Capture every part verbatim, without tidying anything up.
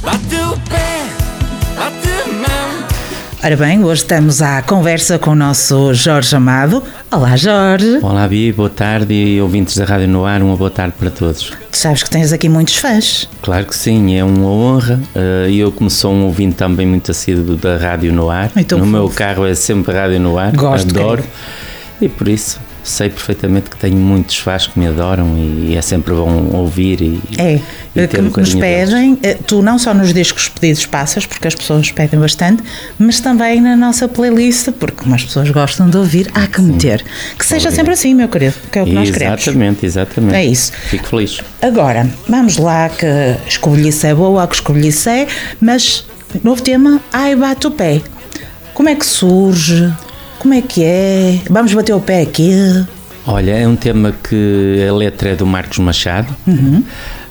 bate o pé, bate a mão. Ora bem, hoje estamos à conversa com o nosso Jorge Amado. Olá, Jorge. Olá, Bia, boa tarde e ouvintes da Rádio no Ar, uma boa tarde para todos. Tu sabes que tens aqui muitos fãs. Claro que sim, é uma honra. E eu, como sou um ouvinte também muito assíduo da Rádio no Ar, no fofo. Meu carro é sempre Rádio no Ar, gosto, adoro. Querido. E por isso sei perfeitamente que tenho muitos fãs que me adoram e é sempre bom ouvir e, é, e ter um que nos pedem, deles. Tu não só nos discos pedidos passas, porque as pessoas pedem bastante, mas também na nossa playlist, porque como as pessoas gostam de ouvir, há que meter. Que seja Obrigado. Sempre assim, meu querido, que é o que nós queremos. Exatamente, exatamente. É isso. Fico feliz. Agora, vamos lá, que escobilhice é boa, que escobilhice é, mas novo tema, ai bate o pé. Como é que surge? Como é que é? Vamos bater o pé aqui? Olha, é um tema que a letra é do Marcos Machado. Uhum.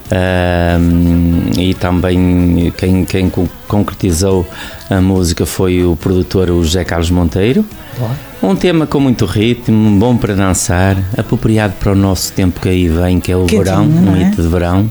Um, e também quem, quem concretizou a música foi o produtor, o José Carlos Monteiro. Boa. Um tema com muito ritmo, bom para dançar, apropriado para o nosso tempo que aí vem, que é o que verão, um é? hito de verão.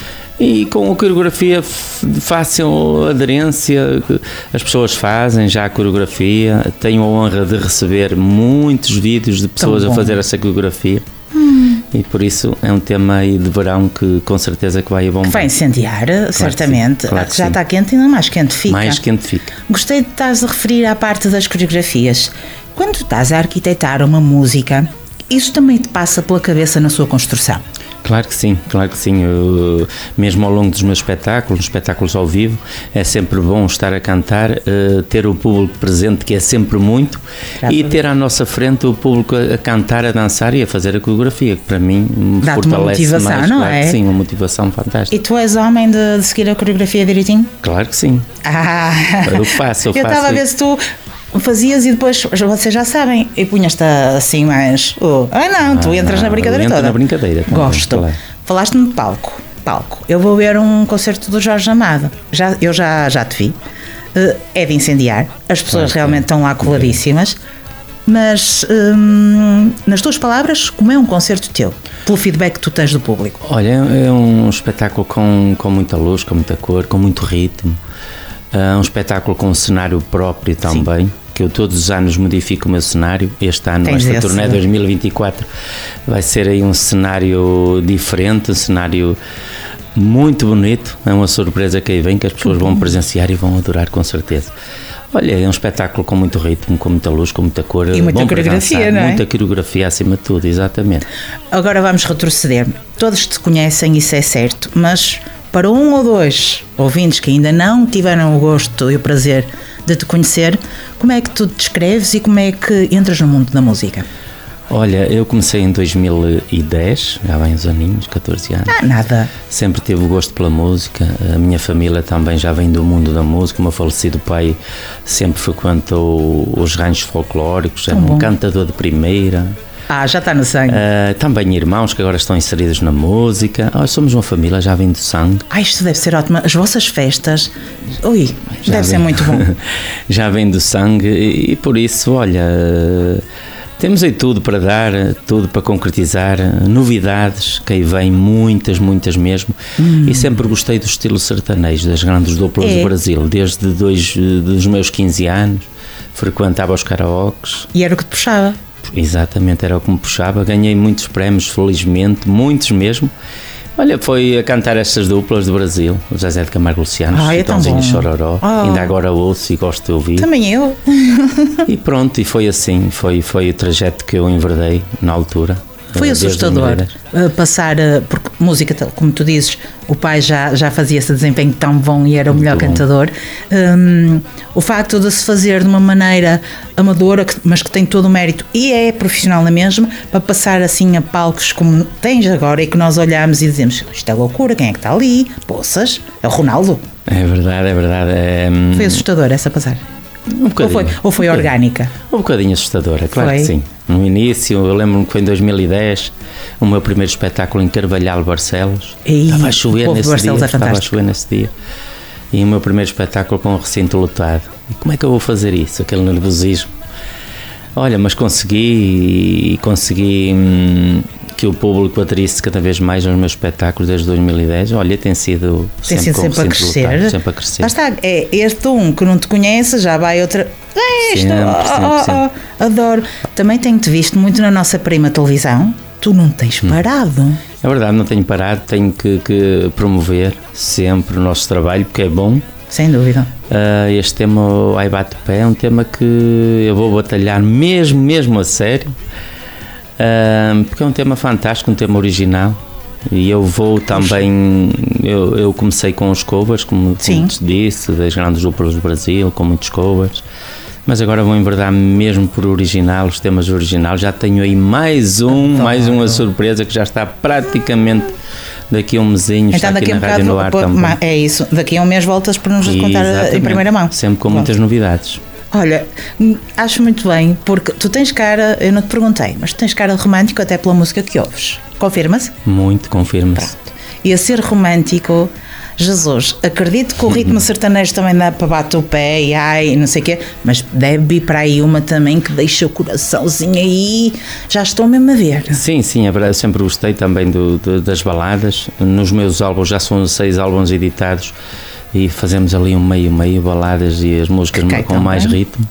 E com a coreografia de fácil aderência, as pessoas fazem já a coreografia. Tenho a honra de receber muitos vídeos de pessoas a fazer essa coreografia. Hum. E por isso é um tema aí de verão que com certeza que vai a bombar. Que vai incendiar, claro, certamente. Claro já está quente, ainda mais quente fica. Mais quente fica. Gostei de estás a referir à parte das coreografias. Quando estás a arquitetar uma música, isso também te passa pela cabeça na sua construção? Claro que sim, claro que sim. Eu, mesmo ao longo dos meus espetáculos, espetáculos ao vivo, é sempre bom estar a cantar, uh, ter o público presente, que é sempre muito, claro, e ter à nossa frente o público a, a cantar, a dançar e a fazer a coreografia, que para mim me dá-te fortalece uma motivação, mais. Não claro é? Que sim, uma motivação fantástica. E tu és homem de, de seguir a coreografia direitinho? Claro que sim. Ah, eu faço, eu, eu faço. Eu estava a ver se tu fazias e depois, vocês já sabem, e punhas-te assim mais... Oh, ah não, tu entras ah, na brincadeira toda. na brincadeira. Também, gosto. Claro. Falaste-me de palco. Palco. Eu vou ver um concerto do Jorge Amado. Já, eu já, já te vi. Uh, é de incendiar. As pessoas claro, realmente estão lá coladíssimas. Mas, hum, nas tuas palavras, como é um concerto teu? Pelo feedback que tu tens do público. Olha, é um espetáculo com, com muita luz, com muita cor, com muito ritmo. É um espetáculo com um cenário próprio também. Sim. Que eu todos os anos modifico o meu cenário. Este ano, Tens esta esse, turnê dois mil e vinte e quatro, vai ser aí um cenário diferente, um cenário muito bonito. É uma surpresa que aí vem, que as pessoas vão presenciar e vão adorar com certeza. Olha, é um espetáculo com muito ritmo, com muita luz, com muita cor. E muita coreografia, dançar, não é? Muita coreografia acima de tudo, exatamente. Agora vamos retroceder. Todos te conhecem, isso é certo, mas para um ou dois ouvintes que ainda não tiveram o gosto e o prazer de te conhecer, como é que tu te descreves e como é que entras no mundo da música? Olha, eu comecei em dois mil e dez, já vem uns aninhos, catorze anos. Ah, nada. Sempre tive o gosto pela música, a minha família também já vem do mundo da música, o meu falecido pai sempre frequentou os ranchos folclóricos, era um cantador de primeira. Ah, já está no sangue. Uh, também irmãos que agora estão inseridos na música. Oh, somos uma família, já vem do sangue. Ah, isto deve ser ótimo. As vossas festas, ui, já deve vem, ser muito bom. Já vem do sangue e, e por isso, olha, uh, temos aí tudo para dar, tudo para concretizar, novidades, que aí vem muitas, muitas mesmo. Hum. E sempre gostei do estilo sertanejo, das grandes duplas é. do Brasil, desde dois, dos meus quinze anos, frequentava os karaokes. E era o que te puxava? Exatamente, era o que me puxava. Ganhei muitos prémios, felizmente, muitos mesmo. Olha, foi a cantar estas duplas do Brasil, o Zezé de Camargo Luciano, ah, Chitãozinho e Chororó. Oh. Ainda agora ouço e gosto de ouvir. Também eu. E pronto, e foi assim, foi, foi o trajeto que eu enverdei na altura. Foi assustador passar, porque música, como tu dizes, o pai já, já fazia esse desempenho tão bom e era o melhor cantador. Um, o facto de se fazer de uma maneira amadora, mas que tem todo o mérito e é profissional na mesma, para passar assim a palcos como tens agora e que nós olhamos e dizemos, isto é loucura, quem é que está ali? Poças, é o Ronaldo. É verdade, é verdade. É... Foi assustador essa passagem. Um ou foi, ou foi um orgânica? Um bocadinho assustadora, claro foi. que sim. No início, eu lembro-me que foi em dois mil e dez, o meu primeiro espetáculo em Carvalhal, Barcelos. E estava a chover nesse dia, é estava a chover nesse dia. E o meu primeiro espetáculo com o recinto lotado. E como é que eu vou fazer isso? Aquele nervosismo. Olha, mas consegui e consegui hum, que o público aderisse cada vez mais aos meus espetáculos desde dois mil e dez. Olha, tem sido tem sempre, sido sempre, sempre, a crescer. Lutado, sempre a crescer. Lá está, é este um que não te conhece, já vai outra. É isto, Sempre, oh, sempre, oh, sempre. oh, adoro. Também tenho-te visto muito na nossa prima televisão. Tu não tens parado. Hum. É verdade, não tenho parado, tenho que, que promover sempre o nosso trabalho, porque é bom. Sem dúvida. Uh, este tema, o Ai Bate Pé, é um tema que eu vou batalhar mesmo, mesmo a sério, uh, porque é um tema fantástico, um tema original. E eu vou também, eu, eu comecei com os covers, como, como te disse, das grandes duplas do Brasil, com muitos covers, mas agora vou enverdar mesmo por original, os temas originais. Já tenho aí mais um, Adoro. mais uma surpresa que já está praticamente daqui a um mesinho, então, está daqui aqui na um Rádio bocado, no Ar também. É isso, daqui a um mês voltas para nos contar Exatamente. Em primeira mão. Sempre com Bom. muitas novidades. Olha, acho muito bem, porque tu tens cara, eu não te perguntei, mas tu tens cara de romântico até pela música que ouves. Confirma-se? Muito, confirma-se. E a ser romântico, Jesus, acredito que o ritmo sertanejo também dá para bater o pé e ai, não sei o quê, mas deve ir para aí uma também que deixa o coraçãozinho aí, já estou mesmo a ver. Sim, sim, é verdade, eu sempre gostei também do, do, das baladas. Nos meus álbuns, já são seis álbuns editados, e fazemos ali um meio, meio baladas e as músicas com também. mais ritmo.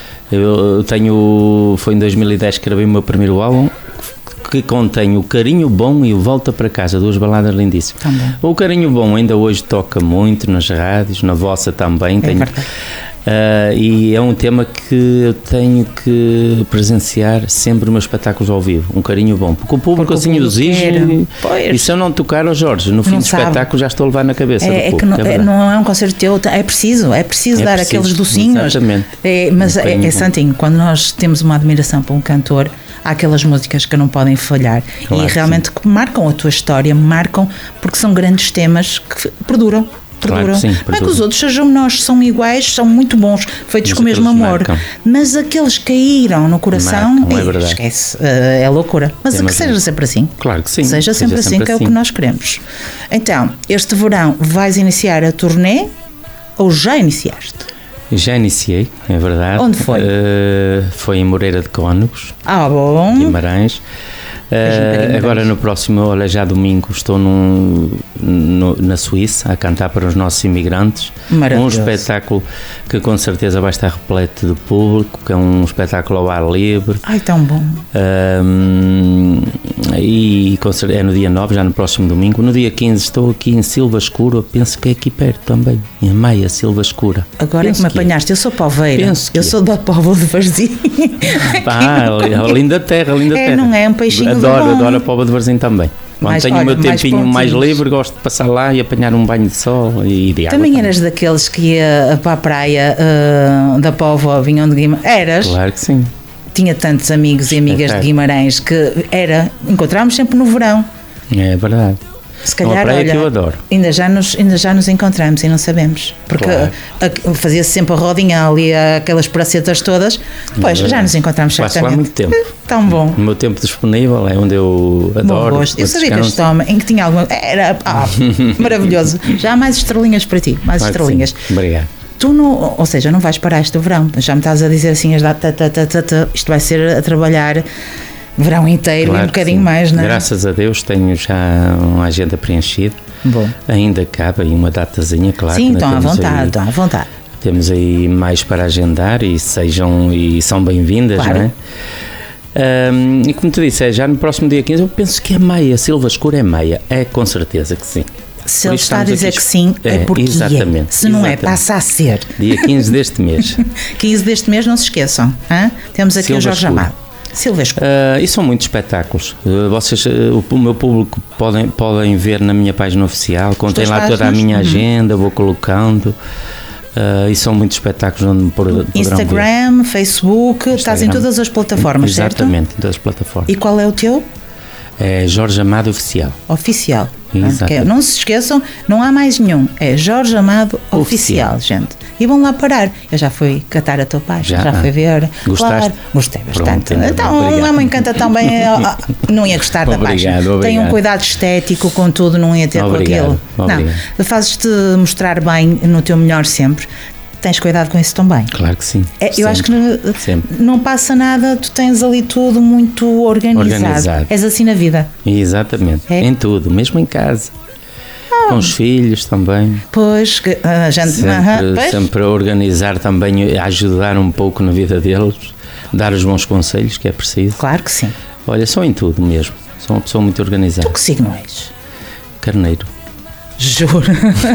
Eu tenho, foi em dois mil e dez que gravei o meu primeiro álbum, que contém o Carinho Bom e o Volta para Casa, duas baladas lindíssimas. Também. O Carinho Bom ainda hoje toca muito nas rádios, na vossa também. É tenho, verdade. Uh, e é um tema que eu tenho que presenciar sempre nos meus espetáculos ao vivo, um carinho bom, porque o público porque assim o exige, e se eu não tocar ao Jorge, no fim do espetáculo já estou a levar na cabeça é, do público. É que não é, não é um concerto teu, é preciso, é preciso é dar preciso, aqueles docinhos. Exatamente. É, mas um é, é santinho, quando nós temos uma admiração para um cantor, há aquelas músicas que não podem falhar, claro, e realmente sim. que marcam a tua história, marcam, porque são grandes temas que perduram. Claro que sim, não é que os outros sejam menores, são iguais, são muito bons, feitos mas com o mesmo amor, marcam. Mas aqueles caíram no coração, marcam, é verdade. Esquece, é loucura. Mas que seja sempre assim. Claro que sim. Seja sempre seja assim, sempre que assim. É o que nós queremos. Então, este verão vais iniciar a turnê ou já iniciaste? Já iniciei, é verdade. Onde foi? Uh, foi em Moreira de Cónegos, ah, bom. Guimarães. Uh, agora no próximo, olha, já domingo estou num, no, na Suíça a cantar para os nossos imigrantes, um espetáculo que com certeza vai estar repleto de público, que é um espetáculo ao ar livre. Ai, tão bom. Um, e é no dia nove, já no próximo domingo. No dia quinze estou aqui em Silva Escura, penso que é aqui perto também, em Maia, Silva Escura. Agora é que me apanhaste, eu sou poveira, penso eu sou da Póvoa de Varzim. Ah, linda terra, linda é, terra. Não é um peixinho Adoro, adoro a Póvoa de Varzim também. Quando mais, tenho olha, o meu tempinho mais, mais livre, gosto de passar lá e apanhar um banho de sol e de água. Também eras também. Daqueles que ia para a praia uh, da Póvoa, vinham de Guimarães? Eras? Claro que sim. Tinha tantos amigos e amigas é, de Guimarães que era, encontrávamos sempre no verão. É verdade. Se calhar, uma praia olha, que eu adoro. Ainda já nos, ainda já nos encontramos e não sabemos. Porque claro. Fazia-se sempre a rodinha ali, aquelas pracetas todas. Pois, é já nos encontramos certamente. Passo lá muito tempo. Tão bom. O meu tempo disponível é onde eu adoro. Gosto. Eu sabia que este homem, em que tinha alguma... Era ah, maravilhoso. Já há mais estrelinhas para ti, mais claro estrelinhas. Obrigado. Tu não, ou seja, não vais parar este verão. Já me estás a dizer assim, as datas, isto vai ser a trabalhar... Verão inteiro claro e um bocadinho sim. mais, não é? Graças a Deus tenho já uma agenda preenchida. Bom. Ainda cabe aí uma datazinha, claro. Sim, estão à vontade, aí, estão à vontade. Temos aí mais para agendar e sejam e são bem-vindas, claro. Não é? Um, e como tu disse, é já no próximo dia quinze, eu penso que é Maia, Silva Escura é Maia. É com certeza que sim. Se ele está a dizer aqui, que sim, é, é porque exatamente, é. Se não exatamente. É, passa a ser. Dia quinze deste mês. quinze deste mês, não se esqueçam. Hein? Temos aqui Silva o Jorge Escura. Amado. Uh, e são muitos espetáculos. Uh, vocês, uh, o, o meu público podem, podem ver na minha página oficial. Contém lá toda a minha agenda, vou colocando. Uh, e são muitos espetáculos onde me poderão Instagram, ver. Facebook, Instagram. Estás em todas as plataformas, exatamente, certo? Exatamente, em todas as plataformas. E qual é o teu? É Jorge Amado Oficial. Oficial. Okay. Não se esqueçam, não há mais nenhum. É Jorge Amado Oficial, Oficial, gente. E vão lá parar. Eu já fui catar a tua página, já, já fui ver. Gostaste? Claro, gostei bastante. Pronto, então, não me encanta também. Não ia gostar da obrigado, página. Obrigado. Tem um cuidado estético com tudo, não ia ter obrigado, com aquilo. obrigado. Não, fazes-te mostrar bem no teu melhor sempre. tens cuidado com isso também. Claro que sim. É, eu acho que não, não passa nada, tu tens ali tudo muito organizado. organizado. És assim na vida. Exatamente, é. Em tudo, mesmo em casa. Ah. Com os filhos também. Pois, a gente... Sempre, uh-huh, pois. sempre a organizar também, a ajudar um pouco na vida deles, dar os bons conselhos que é preciso. Claro que sim. Olha, sou em tudo mesmo, sou uma pessoa muito organizada. Tu que signo és? Carneiro. Juro.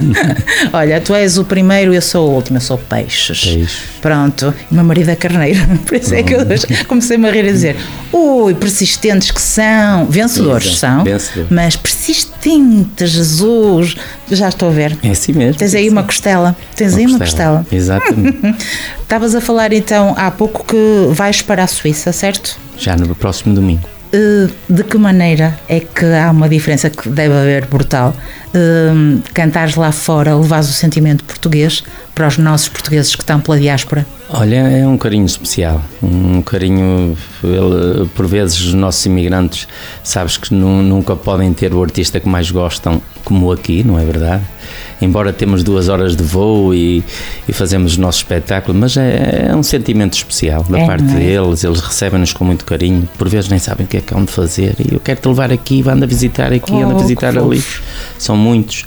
Olha, tu és o primeiro e eu sou o último, eu sou peixes. Peixe. Pronto, e meu marido é carneiro. Por isso é que eu comecei-me a rir a dizer: ui, persistentes que são, vencedores Exato. são, Vencedor. mas persistentes, Jesus. Já estou a ver. É assim mesmo. Tens aí uma costela. Tens uma aí uma costela. costela. Exatamente. Estavas a falar então há pouco que vais para a Suíça, certo? Já no próximo domingo. De que maneira é que há uma diferença que deve haver brutal? Uh, cantares lá fora, levares o sentimento português para os nossos portugueses que estão pela diáspora? Olha, é um carinho especial, um carinho, ele, por vezes os nossos imigrantes, sabes que nu, nunca podem ter o artista que mais gostam, como aqui, não é verdade? Embora temos duas horas de voo e, e fazemos o nosso espetáculo, mas é, é um sentimento especial da é, parte é? deles, eles recebem-nos com muito carinho, por vezes nem sabem o que é que hão de fazer, e eu quero-te levar aqui, anda a visitar aqui, oh, anda a visitar ali, são muitos,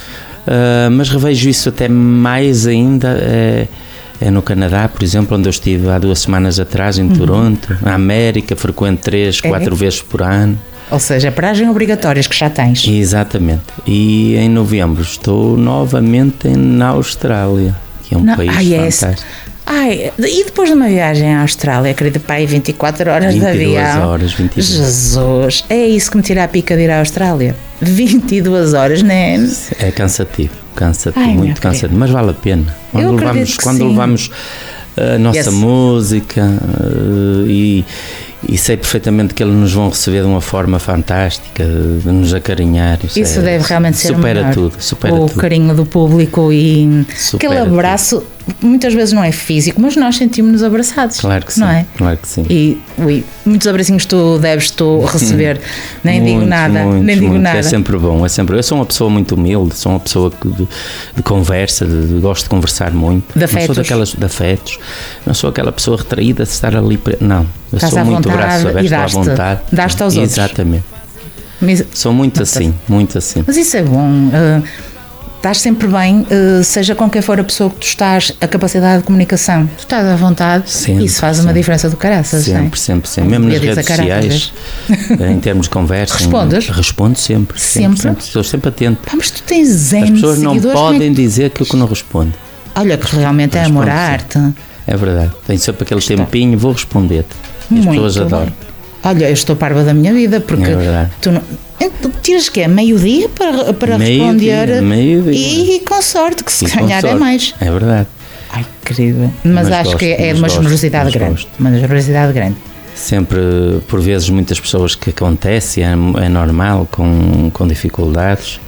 uh, mas revejo isso até mais ainda, é, é no Canadá, por exemplo, onde eu estive há duas semanas atrás, em uhum. Toronto, na América, frequento três, é. quatro vezes por ano. Ou seja, paragens obrigatórias que já tens. Exatamente. E em novembro estou novamente na Austrália, que é um Não, país ai, fantástico. Ai, e depois de uma viagem à Austrália, querida pai, vinte e quatro horas de avião. vinte e duas horas, vinte e duas. Jesus, é isso que me tira a pica de ir à Austrália. vinte e duas horas, não é? É cansativo, cansativo, ai, muito cansativo, mas vale a pena. Quando Eu levamos, quando sim. levamos a nossa yes. música uh, e E sei perfeitamente que eles nos vão receber de uma forma fantástica, de nos acarinhar. Isso, isso é, deve realmente ser supera melhor. tudo, supera o tudo. carinho do público e supera aquele abraço, tudo. Muitas vezes não é físico, mas nós sentimos-nos abraçados. Claro que sim, não é? claro que sim. E ui, muitos abracinhos tu deves tu receber, nem muitos, digo nada, muitos, nem digo muitos. nada. É sempre bom, é sempre. Eu sou uma pessoa muito humilde, sou uma pessoa que de, de conversa, de, de, gosto de conversar muito. De afetos. Não sou daquelas de afetos, não sou aquela pessoa retraída de estar ali. Não, eu Estás sou muito vontade, braço aberto à vontade. Daste aos outros. Exatamente. Mas, sou muito assim, muito assim. Mas isso é bom. Uh, estás sempre bem, uh, seja com quem for a pessoa que tu estás, a capacidade de comunicação. Tu estás à vontade, sempre, isso faz sempre. Uma diferença do caraças. Sempre, é? sempre, sempre. Mesmo nas redes sociais, em termos de conversa. Respondes? Em, respondo sempre. Sempre? sempre. Estou sempre atento. Pá, mas tu tens zen As pessoas não podem é? dizer aquilo que não respondo. Olha, que realmente é amor à arte. É verdade. Tenho sempre aquele Está. tempinho, vou responder-te. E as Muito pessoas adoram. Bem. Olha, eu estou parva da minha vida, porque é tu não, tu tiras que é meio-dia para, para meio responder dia, meio e, e com sorte, que se e ganhar é mais. É verdade. Ai, querido. Mas, mas acho gosto, que é uma generosidade grande. Gosto. Uma generosidade grande. Sempre, por vezes, muitas pessoas que acontece, é, é normal, com, com dificuldades.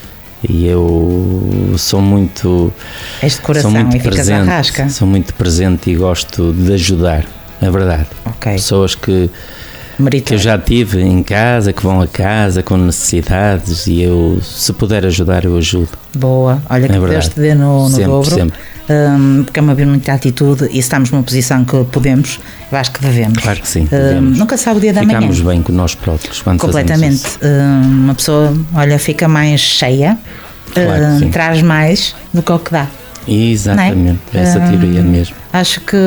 E eu sou muito. És de coração sou muito e ficas presente, à rasca. Sou muito presente e gosto de ajudar. É verdade. Okay. Pessoas que. que eu já tive em casa, que vão a casa com necessidades e eu, se puder ajudar, eu ajudo. Boa, olha, que é Deus te dê no, no sempre, dobro, sempre. Um, porque é uma muita atitude e estamos numa posição que podemos, eu acho que devemos. Claro que sim, um, nunca sabe o dia da manhã. Ficamos bem com nós próprios quando completamente. Um, uma pessoa, olha, fica mais cheia, claro um, traz mais do que o que dá. Exatamente, é? Essa teoria um, mesmo. Acho que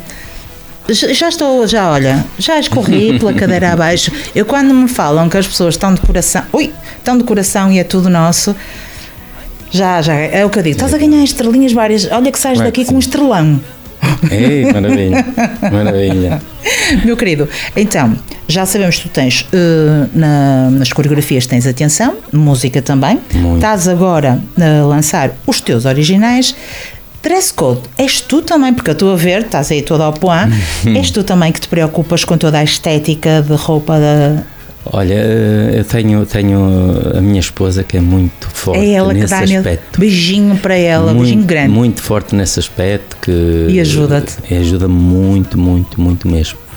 já estou, já olha, já escorri pela cadeira abaixo. Eu quando me falam que as pessoas estão de coração, ui, estão de coração e é tudo nosso, já, já, é o que eu digo, estás a ganhar estrelinhas várias, olha que sais daqui com um estrelão. Ei, maravilha, maravilha. Meu querido, então, já sabemos que tu tens, uh, na, nas coreografias tens atenção, música também, muito. Estás agora a lançar os teus originais. Dress code, és tu também, porque eu estou a ver, estás aí toda ao point, és tu também que te preocupas com toda a estética de roupa da... Olha, eu tenho, tenho a minha esposa que é muito forte é ela nesse que dá aspecto. Beijinho para ela, muito, beijinho grande. Muito forte nesse aspecto que... E ajuda-te. E ajuda muito, muito, muito mesmo.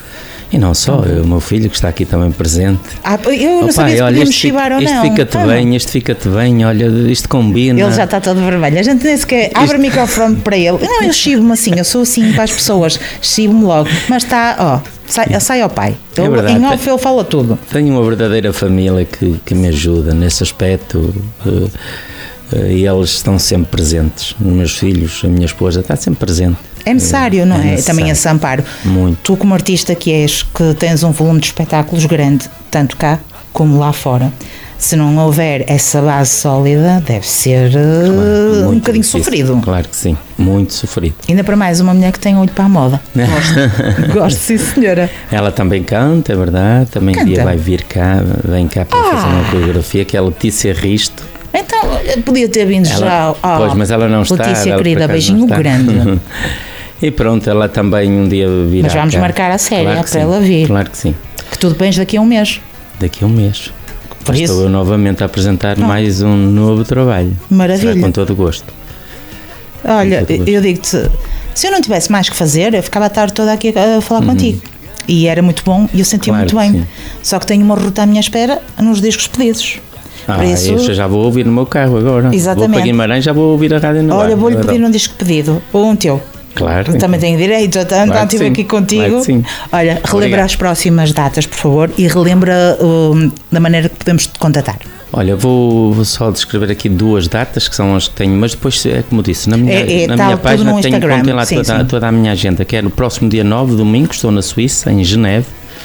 E não só, o meu filho que está aqui também presente. Ah, eu não oh, sabia pai, se olha, podíamos isto, chibar ou isto não. fica-te ah, bem, isto fica-te bem, olha, isto combina. Ele já está todo vermelho. A gente nem sequer abre o microfone para ele. Não, eu chibo-me assim, eu sou assim para as pessoas, chibo-me logo. Mas está, ó, sai, sai ao pai. É Ele, verdade, em off ele fala tudo. Tenho uma verdadeira família que, que me ajuda nesse aspecto. Uh, uh, e eles estão sempre presentes. Os meus filhos, a minha esposa está sempre presente. É necessário, não é? necessário. Também esse amparo. Muito. Tu, como artista que és, que tens um volume de espetáculos grande, tanto cá como lá fora, se não houver essa base sólida, deve ser claro, um bocadinho difícil. Sofrido. Claro que sim, muito sofrido. Ainda para mais uma mulher que tem olho para a moda. Gosto, gosto, sim, senhora. Ela também canta, é verdade. Também um dia vai vir cá, vem cá para ah. fazer uma coreografia, que é a Letícia Risto. Então, podia ter vindo ela, já. Oh, pois, mas ela não está. Letícia, ela, querida, beijinho grande. E pronto, ela também um dia virá. Mas vamos cá. marcar a série, claro é para sim, ela vir. Claro que sim. Que tu depends daqui a um mês. Daqui a um mês. Por Estou isso? eu novamente a apresentar oh. mais um novo trabalho. Maravilha. Será com todo o gosto. Olha, gosto. eu digo-te, se eu não tivesse mais que fazer, eu ficava a tarde toda aqui a falar uhum. contigo. E era muito bom e eu sentia claro muito bem. Sim. Só que tenho uma ruta à minha espera nos discos pedidos. Ah, isso... eu já vou ouvir no meu carro agora. Exatamente. Vou para Guimarães, já vou ouvir a rádio no Olha, vou-lhe pedir adoro. um disco pedido, ou um teu. Claro. Também tenho direito, então claro estive aqui contigo. Claro sim. Olha, relembra Obrigado. As próximas datas, por favor, e relembra uh, da maneira que podemos te contatar. Olha, vou, vou só descrever aqui duas datas que são as que tenho, mas depois é como disse, na minha, é, é, na tá minha página tenho contém lá sim, toda, sim. toda a minha agenda, que é no próximo dia nove, domingo, estou na Suíça, em Geneve,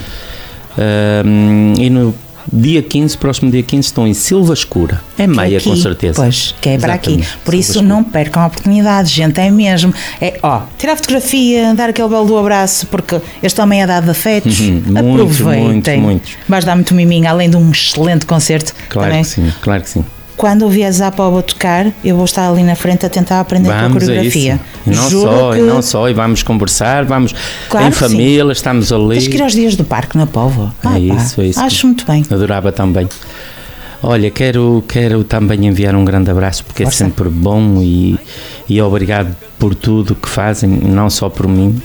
um, e no dia quinze, próximo dia quinze, estou em Silva Escura. É Maia, com certeza. Pois, que é para aqui. Por Silva isso Escura. Não percam a oportunidade, gente, é mesmo. É, ó, tirar fotografia, dar aquele belo do abraço, porque este homem é dado de afetos. Uhum, aproveitem. Muitos, muitos. Vais dar muito miminho, além de um excelente concerto. Claro também. que sim, claro que sim. Quando vieres à Póvoa tocar, eu vou estar ali na frente a tentar aprender a tua coreografia. E não Juro só, que... e não só, e vamos conversar, vamos claro em família, sim. Estamos ali. Tens que ir aos dias do parque na Póvoa. Ah, é isso, é isso. Acho muito bem. Adorava também. Olha, quero, quero também enviar um grande abraço, porque Força. É sempre bom e, e obrigado por tudo que fazem, não só por mim,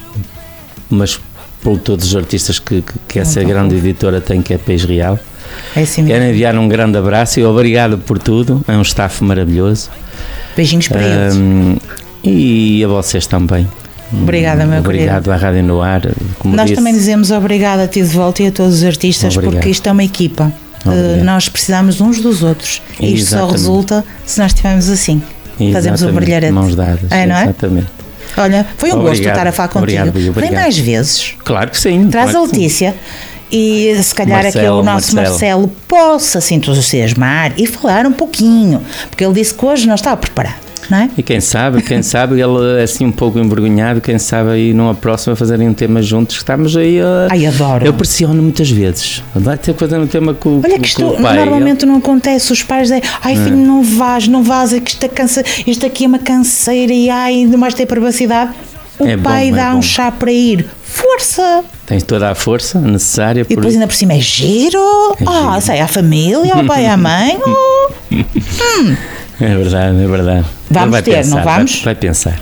mas por todos os artistas que, que, que essa grande bom. Editora tem, que é País Real. É assim mesmo. Quero enviar um grande abraço e obrigado por tudo, é um staff maravilhoso. Beijinhos para eles. Um, e a vocês também. Obrigada, meu Obrigado querido. à Rádio no Ar. Como Nós disse, também dizemos obrigado a ti de volta e a todos os artistas, obrigado. Porque isto é uma equipa. Uh, nós precisamos uns dos outros. E isto só resulta se nós estivermos assim. Exatamente. Fazemos o brilharete. Mãos dadas. É, não é? Exatamente. Olha, foi um obrigado. Gosto estar a falar contigo. Obrigado, Vem mais vezes. Claro que sim. Traz claro a Letícia. E se calhar Marcelo, aqui o nosso Marcelo. Marcelo possa se entusiasmar e falar um pouquinho, porque ele disse que hoje não estava preparado, não é? E quem sabe, quem sabe, ele é assim um pouco envergonhado, quem sabe aí numa próxima fazerem um tema juntos, que estamos aí a... Ai, adoro. Eu pressiono muitas vezes, vai ter que fazer um tema com, Olha com, que isto com o pai. Normalmente não acontece, os pais dizem, ai filho, não vás, não vás, que isto, é cansa, isto aqui é uma canseira e ai, não vais ter privacidade. O é pai bom, dá é um bom. chá para ir. Força! Tens toda a força necessária. E depois por... ainda por cima é giro. É ah, giro. sai à família, ao pai e à mãe. Oh. hum. É verdade, é verdade. Vamos vai ter, pensar, não vamos? Vai, vai pensar.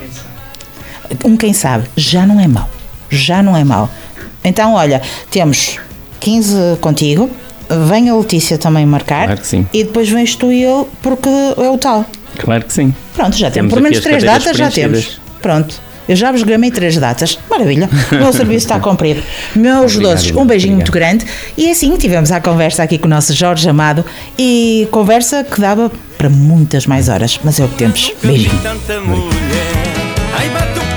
Um quem sabe, já não é mau. Já não é mau. Então, olha, temos quinze contigo. Vem a Letícia também marcar. Claro que sim. E depois vens tu e eu, porque é o tal. Claro que sim. Pronto, já temos. Temos Por menos as três cadeiras datas, já temos. Pronto. Eu já vos gramei três datas. Maravilha. O meu serviço está cumprido. Meus Obrigado, doces, um beijinho obrigado. muito grande. E assim tivemos a conversa aqui com o nosso Jorge Amado. E conversa que dava para muitas mais horas. Mas é o que temos. Beijinho. Ai,